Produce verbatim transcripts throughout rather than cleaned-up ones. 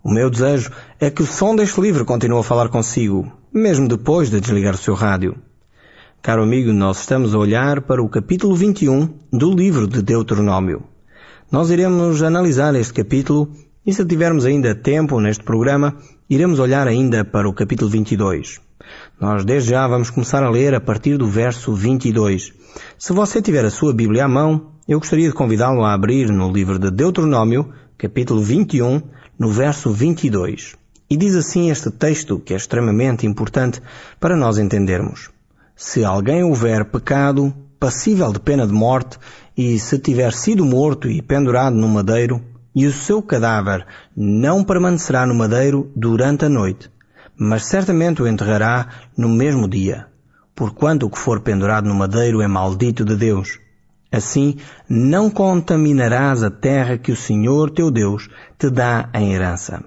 O meu desejo é que o som deste livro continue a falar consigo, mesmo depois de desligar o seu rádio. Caro amigo, nós estamos a olhar para o capítulo vinte e um do livro de Deuteronômio. Nós iremos analisar este capítulo e, se tivermos ainda tempo neste programa, iremos olhar ainda para o capítulo vinte e dois. Nós desde já vamos começar a ler a partir do verso vinte e dois. Se você tiver a sua Bíblia à mão, eu gostaria de convidá-lo a abrir no livro de Deuteronômio, capítulo vinte e um, no verso vinte e dois. E diz assim este texto, que é extremamente importante para nós entendermos. Se alguém houver pecado, passível de pena de morte, e se tiver sido morto e pendurado no madeiro, e o seu cadáver não permanecerá no madeiro durante a noite, mas certamente o enterrará no mesmo dia, porquanto o que for pendurado no madeiro é maldito de Deus. Assim, não contaminarás a terra que o Senhor teu Deus te dá em herança.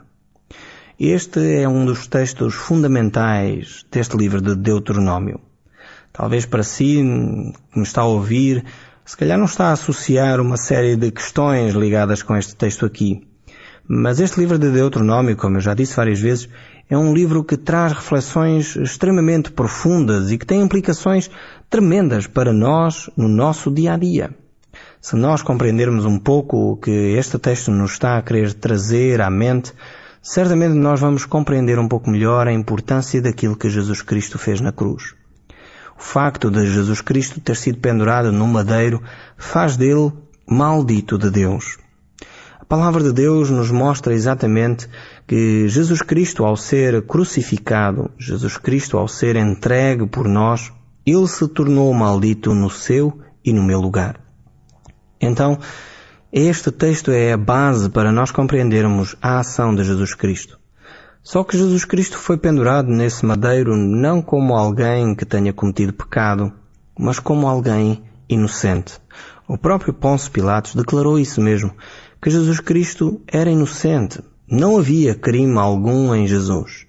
Este é um dos textos fundamentais deste livro de Deuteronômio. Talvez para si, que me está a ouvir, se calhar não está a associar uma série de questões ligadas com este texto aqui. Mas este livro de Deuteronômio, como eu já disse várias vezes, é um livro que traz reflexões extremamente profundas e que tem implicações tremendas para nós no nosso dia-a-dia. Se nós compreendermos um pouco o que este texto nos está a querer trazer à mente, certamente nós vamos compreender um pouco melhor a importância daquilo que Jesus Cristo fez na cruz. O facto de Jesus Cristo ter sido pendurado no madeiro faz dele maldito de Deus. A palavra de Deus nos mostra exatamente que Jesus Cristo, ao ser crucificado, Jesus Cristo, ao ser entregue por nós, ele se tornou maldito no seu e no meu lugar. Então, este texto é a base para nós compreendermos a ação de Jesus Cristo. Só que Jesus Cristo foi pendurado nesse madeiro não como alguém que tenha cometido pecado, mas como alguém inocente. O próprio Pôncio Pilatos declarou isso mesmo, que Jesus Cristo era inocente. Não havia crime algum em Jesus.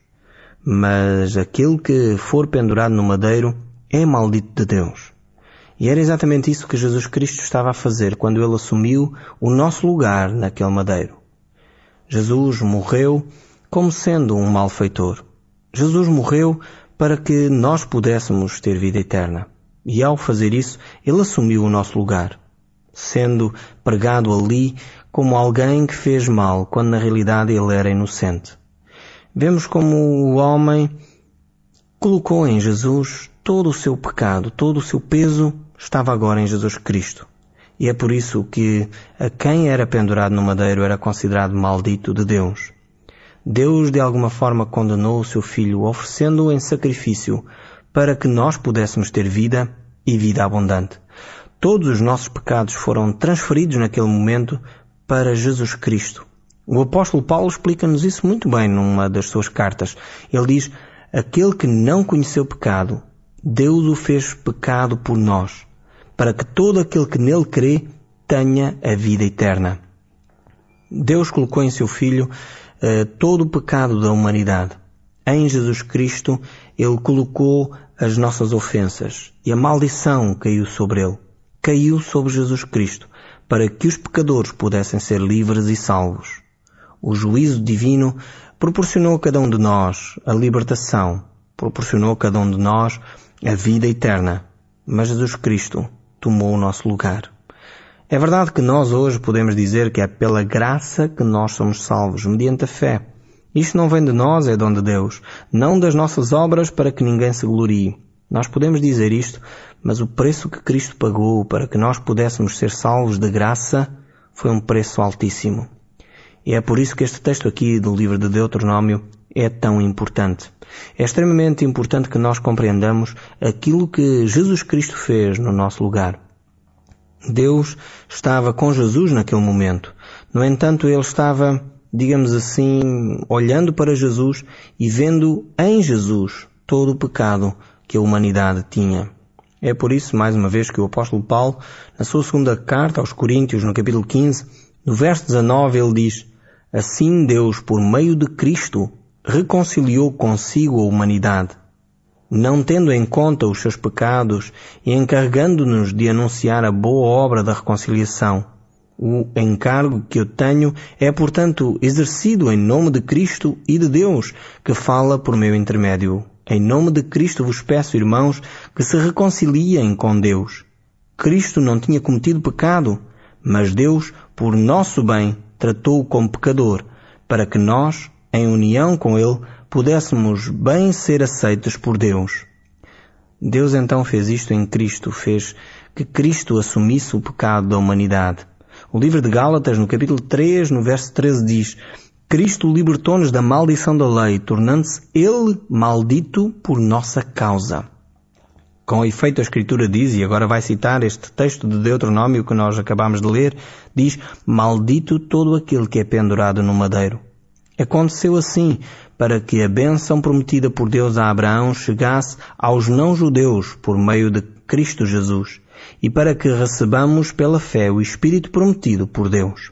Mas aquele que for pendurado no madeiro é maldito de Deus. E era exatamente isso que Jesus Cristo estava a fazer quando ele assumiu o nosso lugar naquele madeiro. Jesus morreu como sendo um malfeitor. Jesus morreu para que nós pudéssemos ter vida eterna. E ao fazer isso, ele assumiu o nosso lugar, sendo pregado ali como alguém que fez mal, quando na realidade ele era inocente. Vemos como o homem colocou em Jesus todo o seu pecado, todo o seu peso estava agora em Jesus Cristo. E é por isso que a quem era pendurado no madeiro era considerado maldito de Deus. Deus de alguma forma condenou o seu Filho, oferecendo-o em sacrifício para que nós pudéssemos ter vida e vida abundante. Todos os nossos pecados foram transferidos naquele momento para Jesus Cristo. O apóstolo Paulo explica-nos isso muito bem numa das suas cartas. Ele diz, aquele que não conheceu pecado, Deus o fez pecado por nós, para que todo aquele que nele crê tenha a vida eterna. Deus colocou em seu Filho uh, todo o pecado da humanidade. Em Jesus Cristo, ele colocou as nossas ofensas e a maldição caiu sobre ele. Caiu sobre Jesus Cristo, para que os pecadores pudessem ser livres e salvos. O juízo divino proporcionou a cada um de nós a libertação, proporcionou a cada um de nós a vida eterna, mas Jesus Cristo tomou o nosso lugar. É verdade que nós hoje podemos dizer que é pela graça que nós somos salvos, mediante a fé. Isto não vem de nós, é dom de Deus, não das nossas obras para que ninguém se glorie. Nós podemos dizer isto, mas o preço que Cristo pagou para que nós pudéssemos ser salvos de graça foi um preço altíssimo. E é por isso que este texto aqui do livro de Deuteronômio é tão importante. É extremamente importante que nós compreendamos aquilo que Jesus Cristo fez no nosso lugar. Deus estava com Jesus naquele momento. No entanto, ele estava, digamos assim, olhando para Jesus e vendo em Jesus todo o pecado que a humanidade tinha. É por isso, mais uma vez, que o apóstolo Paulo, na sua segunda carta aos Coríntios, no capítulo quinze, no verso dezanove, ele diz, assim Deus, por meio de Cristo, reconciliou consigo a humanidade, não tendo em conta os seus pecados e encarregando-nos de anunciar a boa obra da reconciliação. O encargo que eu tenho é, portanto, exercido em nome de Cristo e de Deus, que fala por meu intermédio. Em nome de Cristo vos peço, irmãos, que se reconciliem com Deus. Cristo não tinha cometido pecado, mas Deus, por nosso bem, tratou-o como pecador, para que nós, em união com Ele, pudéssemos bem ser aceitos por Deus. Deus então fez isto em Cristo, fez que Cristo assumisse o pecado da humanidade. O livro de Gálatas, no capítulo três, no verso treze, diz: Cristo libertou-nos da maldição da lei, tornando-se Ele maldito por nossa causa. Com efeito, a Escritura diz, e agora vai citar este texto de Deuteronômio que nós acabamos de ler, diz: maldito todo aquele que é pendurado no madeiro. Aconteceu assim, para que a bênção prometida por Deus a Abraão chegasse aos não-judeus por meio de Cristo Jesus, e para que recebamos pela fé o Espírito prometido por Deus.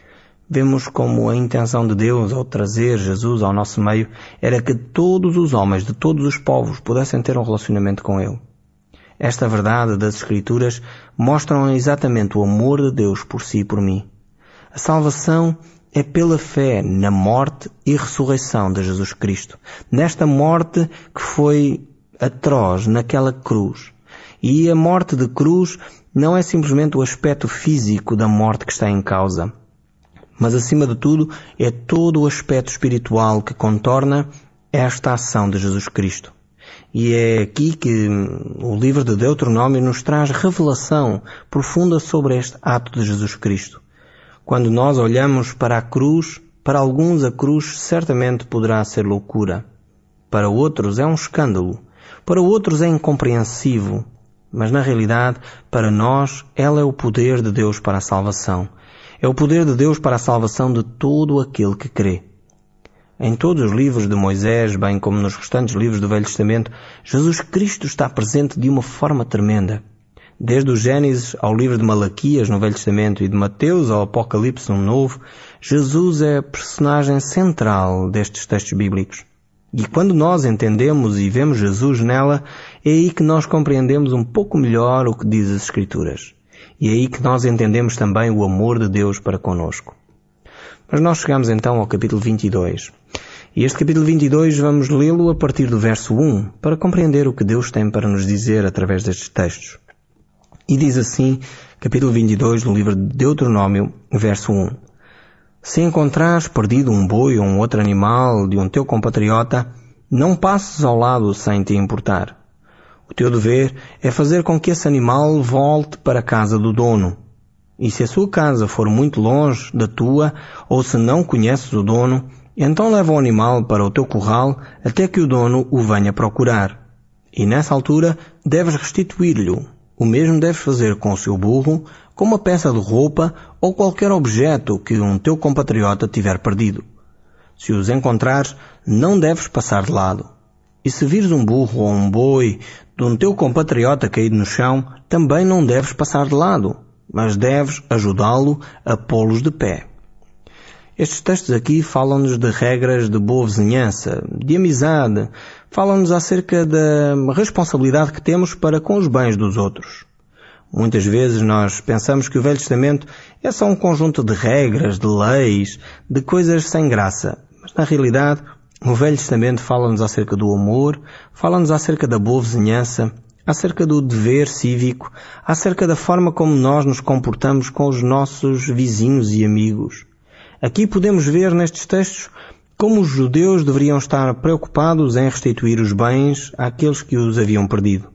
Vemos como a intenção de Deus ao trazer Jesus ao nosso meio era que todos os homens de todos os povos pudessem ter um relacionamento com Ele. Esta verdade das Escrituras mostram exatamente o amor de Deus por si e por mim. A salvação é pela fé na morte e ressurreição de Jesus Cristo. Nesta morte que foi atroz naquela cruz. E a morte de cruz não é simplesmente o aspecto físico da morte que está em causa, mas acima de tudo é todo o aspecto espiritual que contorna esta ação de Jesus Cristo. E é aqui que o livro de Deuteronômio nos traz revelação profunda sobre este ato de Jesus Cristo. Quando nós olhamos para a cruz, para alguns a cruz certamente poderá ser loucura. Para outros é um escândalo. Para outros é incompreensível. Mas na realidade, para nós, ela é o poder de Deus para a salvação. É o poder de Deus para a salvação de todo aquele que crê. Em todos os livros de Moisés, bem como nos restantes livros do Velho Testamento, Jesus Cristo está presente de uma forma tremenda. Desde o Gênesis ao livro de Malaquias no Velho Testamento e de Mateus ao Apocalipse no Novo, Jesus é a personagem central destes textos bíblicos. E quando nós entendemos e vemos Jesus nela, é aí que nós compreendemos um pouco melhor o que diz as Escrituras. E é aí que nós entendemos também o amor de Deus para conosco. Mas nós chegamos então ao capítulo vinte e dois. E este capítulo vinte e dois vamos lê-lo a partir do verso um, para compreender o que Deus tem para nos dizer através destes textos. E diz assim, capítulo vinte e dois do livro de Deuteronômio, verso um. Se encontrares perdido um boi ou um outro animal de um teu compatriota, não passes ao lado sem te importar. O teu dever é fazer com que esse animal volte para a casa do dono. E se a sua casa for muito longe da tua, ou se não conheces o dono, então leva o animal para o teu curral até que o dono o venha procurar. E nessa altura deves restituir-lhe. O mesmo deves fazer com o seu burro, com uma peça de roupa ou qualquer objeto que um teu compatriota tiver perdido. Se os encontrares, não deves passar de lado. E se vires um burro ou um boi de um teu compatriota caído no chão, também não deves passar de lado, mas deves ajudá-lo a pô-los de pé. Estes textos aqui falam-nos de regras de boa vizinhança, de amizade, falam-nos acerca da responsabilidade que temos para com os bens dos outros. Muitas vezes nós pensamos que o Velho Testamento é só um conjunto de regras, de leis, de coisas sem graça. Mas na realidade, o Velho Testamento fala-nos acerca do amor, fala-nos acerca da boa vizinhança, acerca do dever cívico, acerca da forma como nós nos comportamos com os nossos vizinhos e amigos. Aqui podemos ver nestes textos como os judeus deveriam estar preocupados em restituir os bens àqueles que os haviam perdido.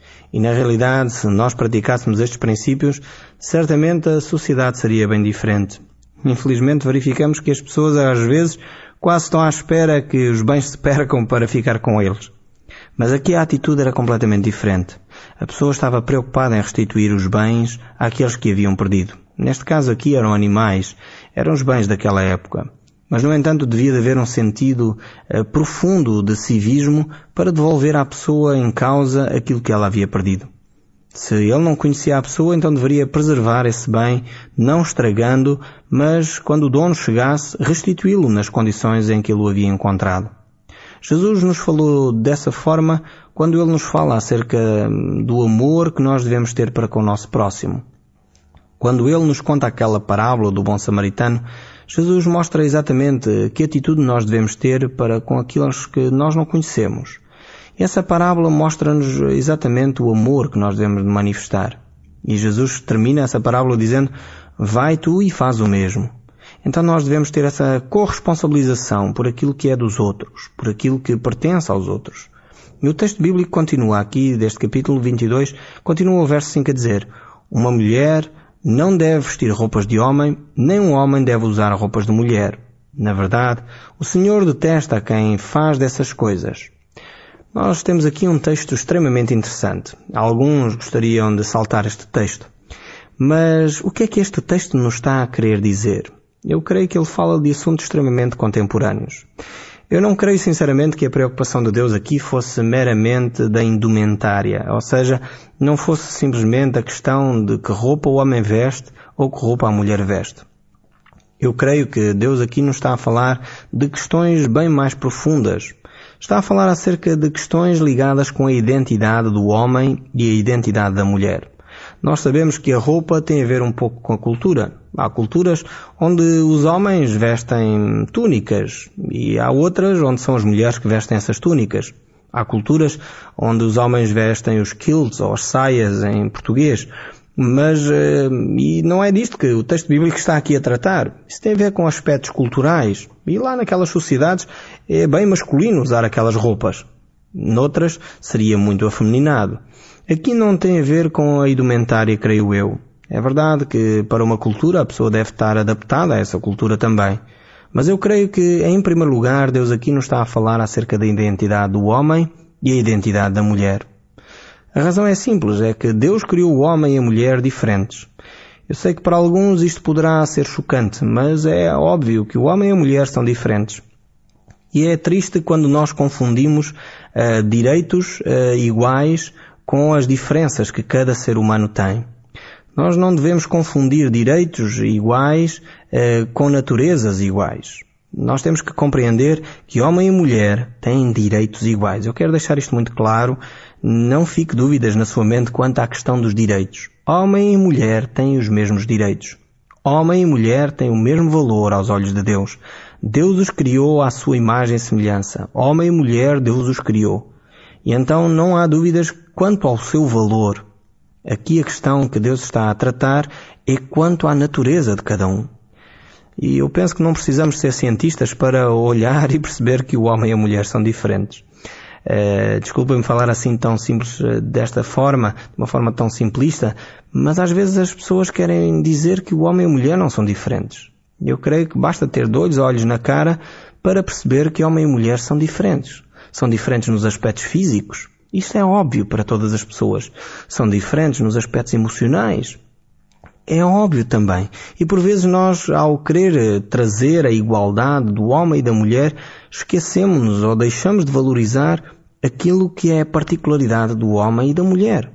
E na realidade, se nós praticássemos estes princípios, certamente a sociedade seria bem diferente. Infelizmente verificamos que as pessoas às vezes quase estão à espera que os bens se percam para ficar com eles. Mas aqui a atitude era completamente diferente. A pessoa estava preocupada em restituir os bens àqueles que haviam perdido. Neste caso aqui eram animais, eram os bens daquela época. Mas, no entanto, devia de haver um sentido uh, profundo de civismo para devolver à pessoa em causa aquilo que ela havia perdido. Se ele não conhecia a pessoa, então deveria preservar esse bem, não estragando, mas, quando o dono chegasse, restituí-lo nas condições em que ele o havia encontrado. Jesus nos falou dessa forma quando ele nos fala acerca do amor que nós devemos ter para com o nosso próximo. Quando ele nos conta aquela parábola do bom samaritano, Jesus mostra exatamente que atitude nós devemos ter para com aqueles que nós não conhecemos. E essa parábola mostra-nos exatamente o amor que nós devemos manifestar. E Jesus termina essa parábola dizendo: vai tu e faz o mesmo. Então nós devemos ter essa corresponsabilização por aquilo que é dos outros, por aquilo que pertence aos outros. E o texto bíblico continua aqui, deste capítulo vinte e dois, continua o verso cinco a dizer: uma mulher não deve vestir roupas de homem, nem um homem deve usar roupas de mulher. Na verdade, o Senhor detesta quem faz dessas coisas. Nós temos aqui um texto extremamente interessante. Alguns gostariam de saltar este texto. Mas o que é que este texto nos está a querer dizer? Eu creio que ele fala de assuntos extremamente contemporâneos. Eu não creio sinceramente que a preocupação de Deus aqui fosse meramente da indumentária, ou seja, não fosse simplesmente a questão de que roupa o homem veste ou que roupa a mulher veste. Eu creio que Deus aqui nos está a falar de questões bem mais profundas. Está a falar acerca de questões ligadas com a identidade do homem e a identidade da mulher. Nós sabemos que a roupa tem a ver um pouco com a cultura. Há culturas onde os homens vestem túnicas e há outras onde são as mulheres que vestem essas túnicas. Há culturas onde os homens vestem os kilts ou as saias em português. Mas e não é disto que o texto bíblico está aqui a tratar. Isso tem a ver com aspectos culturais. E lá naquelas sociedades é bem masculino usar aquelas roupas. Noutras seria muito afeminado. Aqui não tem a ver com a indumentária, creio eu. É verdade que para uma cultura a pessoa deve estar adaptada a essa cultura também. Mas eu creio que, em primeiro lugar, Deus aqui nos está a falar acerca da identidade do homem e a identidade da mulher. A razão é simples, é que Deus criou o homem e a mulher diferentes. Eu sei que para alguns isto poderá ser chocante, mas é óbvio que o homem e a mulher são diferentes. E é triste quando nós confundimos uh, direitos uh, iguais com as diferenças que cada ser humano tem. Nós não devemos confundir direitos iguais uh, com naturezas iguais. Nós temos que compreender que homem e mulher têm direitos iguais. Eu quero deixar isto muito claro. Não fique dúvidas na sua mente quanto à questão dos direitos. Homem e mulher têm os mesmos direitos. Homem e mulher têm o mesmo valor aos olhos de Deus. Deus os criou à sua imagem e semelhança. Homem e mulher, Deus os criou. E então não há dúvidas quanto ao seu valor. Aqui a questão que Deus está a tratar é quanto à natureza de cada um. E eu penso que não precisamos ser cientistas para olhar e perceber que o homem e a mulher são diferentes. Uh, Desculpem-me falar assim tão simples, uh, desta forma, de uma forma tão simplista, mas às vezes as pessoas querem dizer que o homem e a mulher não são diferentes. Eu creio que basta ter dois olhos na cara para perceber que homem e mulher são diferentes. São diferentes nos aspectos físicos. Isto é óbvio para todas as pessoas. São diferentes nos aspectos emocionais. É óbvio também. E por vezes nós, ao querer trazer a igualdade do homem e da mulher, esquecemos-nos ou deixamos de valorizar aquilo que é a particularidade do homem e da mulher.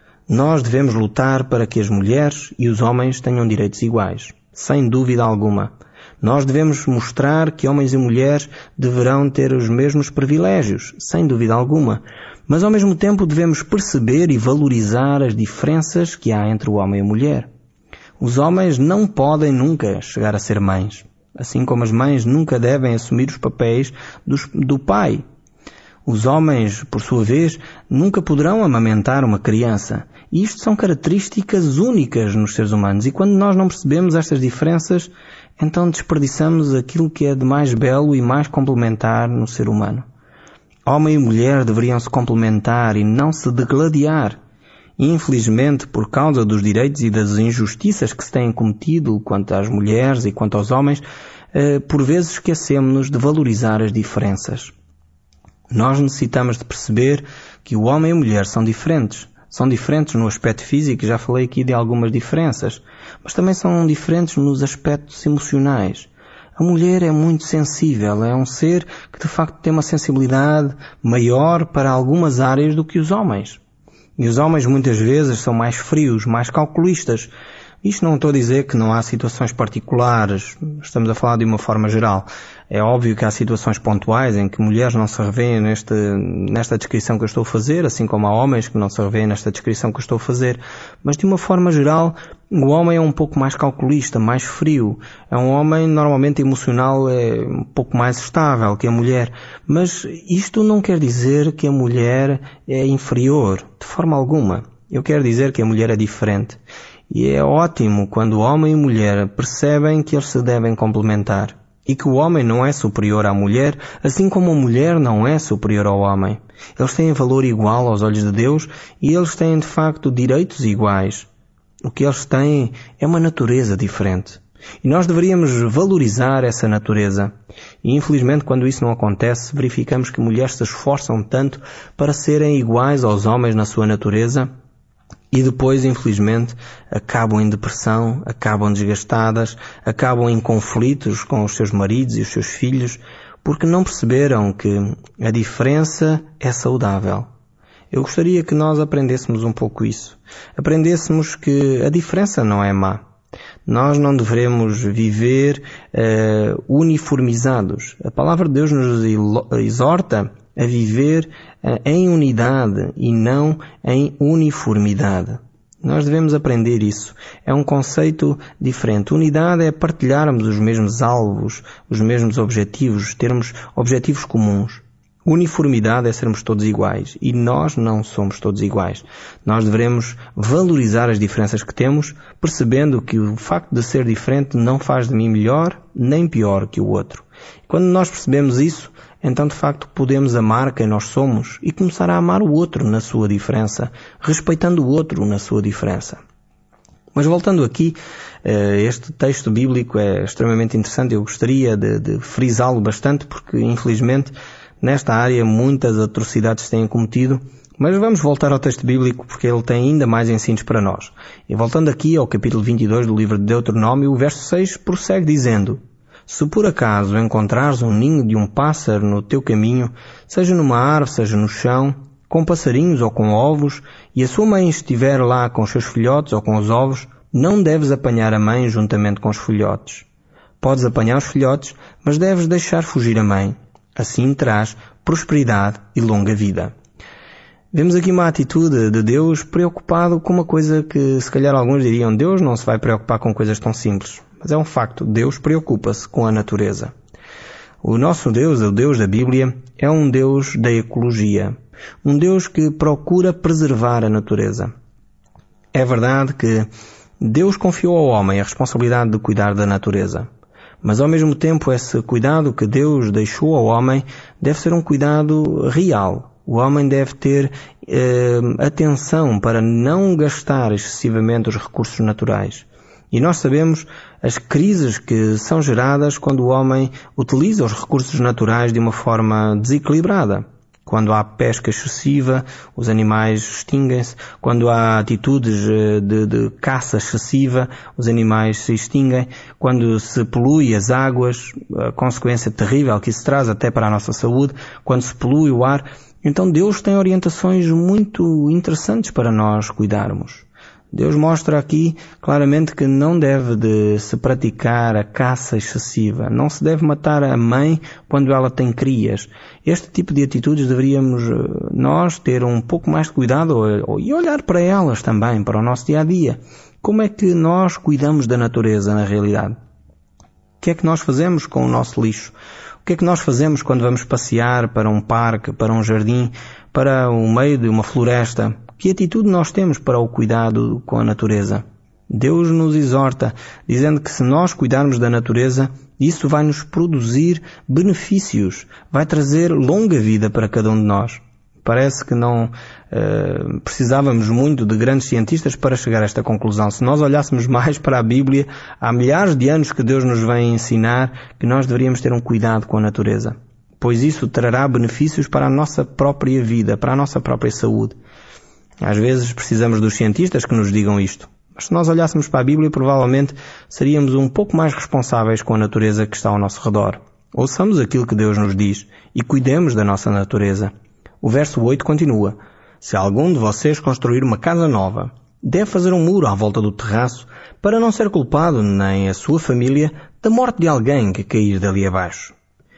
Nós devemos lutar para que as mulheres e os homens tenham direitos iguais, sem dúvida alguma. Nós devemos mostrar que homens e mulheres deverão ter os mesmos privilégios, sem dúvida alguma. Mas ao mesmo tempo devemos perceber e valorizar as diferenças que há entre o homem e a mulher. Os homens não podem nunca chegar a ser mães, assim como as mães nunca devem assumir os papéis dos, do pai. Os homens, por sua vez, nunca poderão amamentar uma criança. E isto são características únicas nos seres humanos. E quando nós não percebemos estas diferenças, então desperdiçamos aquilo que é de mais belo e mais complementar no ser humano. Homem e mulher deveriam se complementar e não se degladiar. Infelizmente, por causa dos direitos e das injustiças que se têm cometido quanto às mulheres e quanto aos homens, por vezes esquecemos-nos de valorizar as diferenças. Nós necessitamos de perceber que o homem e a mulher são diferentes. São diferentes no aspecto físico, já falei aqui de algumas diferenças, mas também são diferentes nos aspectos emocionais. A mulher é muito sensível, é um ser que de facto tem uma sensibilidade maior para algumas áreas do que os homens. E os homens muitas vezes são mais frios, mais calculistas. Isto não estou a dizer que não há situações particulares, estamos a falar de uma forma geral. É óbvio que há situações pontuais em que mulheres não se revêem neste, nesta descrição que eu estou a fazer, assim como há homens que não se revêem nesta descrição que eu estou a fazer. Mas de uma forma geral, o homem é um pouco mais calculista, mais frio. É um homem normalmente emocional, é um pouco mais estável que a mulher. Mas isto não quer dizer que a mulher é inferior, de forma alguma. Eu quero dizer que a mulher é diferente. E é ótimo quando homem e mulher percebem que eles se devem complementar. E que o homem não é superior à mulher, assim como a mulher não é superior ao homem. Eles têm valor igual aos olhos de Deus e eles têm de facto direitos iguais. O que eles têm é uma natureza diferente. E nós deveríamos valorizar essa natureza. E infelizmente quando isso não acontece, verificamos que mulheres se esforçam tanto para serem iguais aos homens na sua natureza e depois, infelizmente, acabam em depressão, acabam desgastadas, acabam em conflitos com os seus maridos e os seus filhos, porque não perceberam que a diferença é saudável. Eu gostaria que nós aprendêssemos um pouco isso. Aprendêssemos que a diferença não é má. Nós não devemos viver uh, uniformizados. A palavra de Deus nos exorta a viver uh, em unidade e não em uniformidade. Nós devemos aprender isso. É um conceito diferente. Unidade é partilharmos os mesmos alvos, os mesmos objetivos, termos objetivos comuns. Uniformidade é sermos todos iguais. E nós não somos todos iguais. Nós devemos valorizar as diferenças que temos, percebendo que o facto de ser diferente não faz de mim melhor nem pior que o outro. Quando nós percebemos isso, então de facto podemos amar quem nós somos e começar a amar o outro na sua diferença, respeitando o outro na sua diferença. Mas voltando aqui, este texto bíblico é extremamente interessante. Eu gostaria de, de frisá-lo bastante porque, infelizmente, nesta área muitas atrocidades têm cometido, mas vamos voltar ao texto bíblico porque ele tem ainda mais ensinos para nós. E voltando aqui ao capítulo vinte e dois do livro de Deuteronômio, o verso seis prossegue dizendo: Se por acaso encontrares um ninho de um pássaro no teu caminho, seja numa árvore, seja no chão, com passarinhos ou com ovos, e a sua mãe estiver lá com os seus filhotes ou com os ovos, não deves apanhar a mãe juntamente com os filhotes. Podes apanhar os filhotes, mas deves deixar fugir a mãe. Assim terás prosperidade e longa vida. Vemos aqui uma atitude de Deus preocupado com uma coisa que se calhar alguns diriam: Deus não se vai preocupar com coisas tão simples. Mas é um facto, Deus preocupa-se com a natureza. O nosso Deus, o Deus da Bíblia, é um Deus da ecologia. Um Deus que procura preservar a natureza. É verdade que Deus confiou ao homem a responsabilidade de cuidar da natureza. Mas ao mesmo tempo esse cuidado que Deus deixou ao homem deve ser um cuidado real. O homem deve ter eh, atenção para não gastar excessivamente os recursos naturais. E nós sabemos as crises que são geradas quando o homem utiliza os recursos naturais de uma forma desequilibrada. Quando há pesca excessiva, os animais extinguem-se. Quando há atitudes de, de caça excessiva, os animais se extinguem. Quando se polui as águas, a consequência terrível que isso traz até para a nossa saúde. Quando se polui o ar. Então Deus tem orientações muito interessantes para nós cuidarmos. Deus mostra aqui claramente que não deve de se praticar a caça excessiva. Não se deve matar a mãe quando ela tem crias. Este tipo de atitudes deveríamos nós ter um pouco mais de cuidado e olhar para elas também, para o nosso dia a dia. Como é que nós cuidamos da natureza na realidade? O que é que nós fazemos com o nosso lixo? O que é que nós fazemos quando vamos passear para um parque, para um jardim, para o meio de uma floresta? Que atitude nós temos para o cuidado com a natureza? Deus nos exorta, dizendo que se nós cuidarmos da natureza, isso vai nos produzir benefícios, vai trazer longa vida para cada um de nós. Parece que não uh, precisávamos muito de grandes cientistas para chegar a esta conclusão. Se nós olhássemos mais para a Bíblia, há milhares de anos que Deus nos vem ensinar que nós deveríamos ter um cuidado com a natureza, pois isso trará benefícios para a nossa própria vida, para a nossa própria saúde. Às vezes precisamos dos cientistas que nos digam isto. Mas se nós olhássemos para a Bíblia, provavelmente seríamos um pouco mais responsáveis com a natureza que está ao nosso redor. Ouçamos aquilo que Deus nos diz e cuidemos da nossa natureza. O verso oito continua: Se algum de vocês construir uma casa nova, deve fazer um muro à volta do terraço para não ser culpado, nem a sua família, da morte de alguém que cair dali abaixo.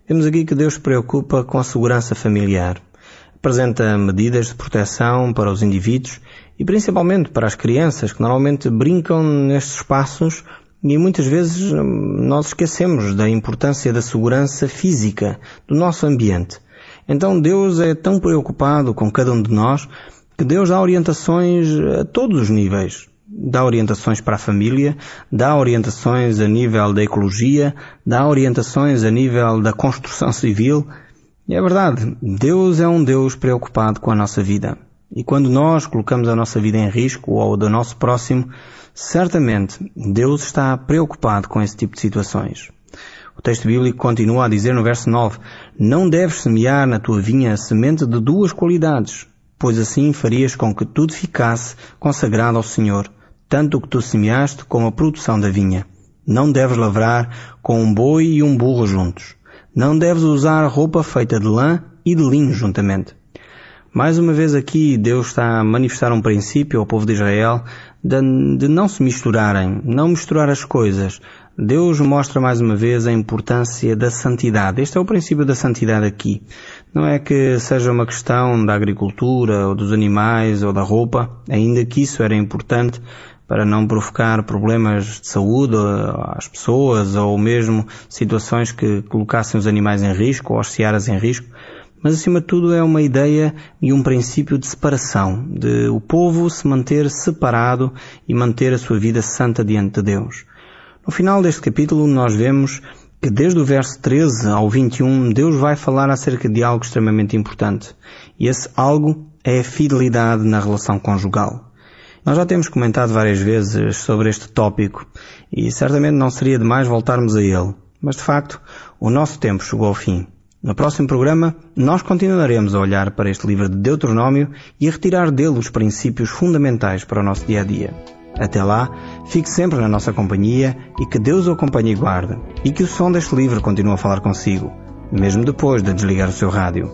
Vemos aqui que Deus se preocupa com a segurança familiar. Apresenta medidas de proteção para os indivíduos e principalmente para as crianças que normalmente brincam nestes espaços e muitas vezes nós esquecemos da importância da segurança física do nosso ambiente. Então Deus é tão preocupado com cada um de nós que Deus dá orientações a todos os níveis. Dá orientações para a família, dá orientações a nível da ecologia, dá orientações a nível da construção civil. E é verdade, Deus é um Deus preocupado com a nossa vida. E quando nós colocamos a nossa vida em risco ou do nosso próximo, certamente Deus está preocupado com esse tipo de situações. O texto bíblico continua a dizer no verso nove: não deves semear na tua vinha semente de duas qualidades, pois assim farias com que tudo ficasse consagrado ao Senhor, tanto o que tu semeaste como a produção da vinha. Não deves lavrar com um boi e um burro juntos. Não deves usar roupa feita de lã e de linho juntamente. Mais uma vez aqui Deus está a manifestar um princípio ao povo de Israel de, de não se misturarem, não misturar as coisas. Deus mostra mais uma vez a importância da santidade. Este é o princípio da santidade aqui. Não é que seja uma questão da agricultura ou dos animais ou da roupa, ainda que isso era importante para não provocar problemas de saúde às pessoas ou mesmo situações que colocassem os animais em risco ou as searas em risco. Mas acima de tudo é uma ideia e um princípio de separação, de o povo se manter separado e manter a sua vida santa diante de Deus. No final deste capítulo nós vemos que desde o verso treze ao vinte e um Deus vai falar acerca de algo extremamente importante. E esse algo é a fidelidade na relação conjugal. Nós já temos comentado várias vezes sobre este tópico e certamente não seria demais voltarmos a ele. Mas de facto, o nosso tempo chegou ao fim. No próximo programa, nós continuaremos a olhar para este livro de Deuteronômio e a retirar dele os princípios fundamentais para o nosso dia-a-dia. Até lá, fique sempre na nossa companhia e que Deus o acompanhe e guarde, e que o som deste livro continue a falar consigo, mesmo depois de desligar o seu rádio.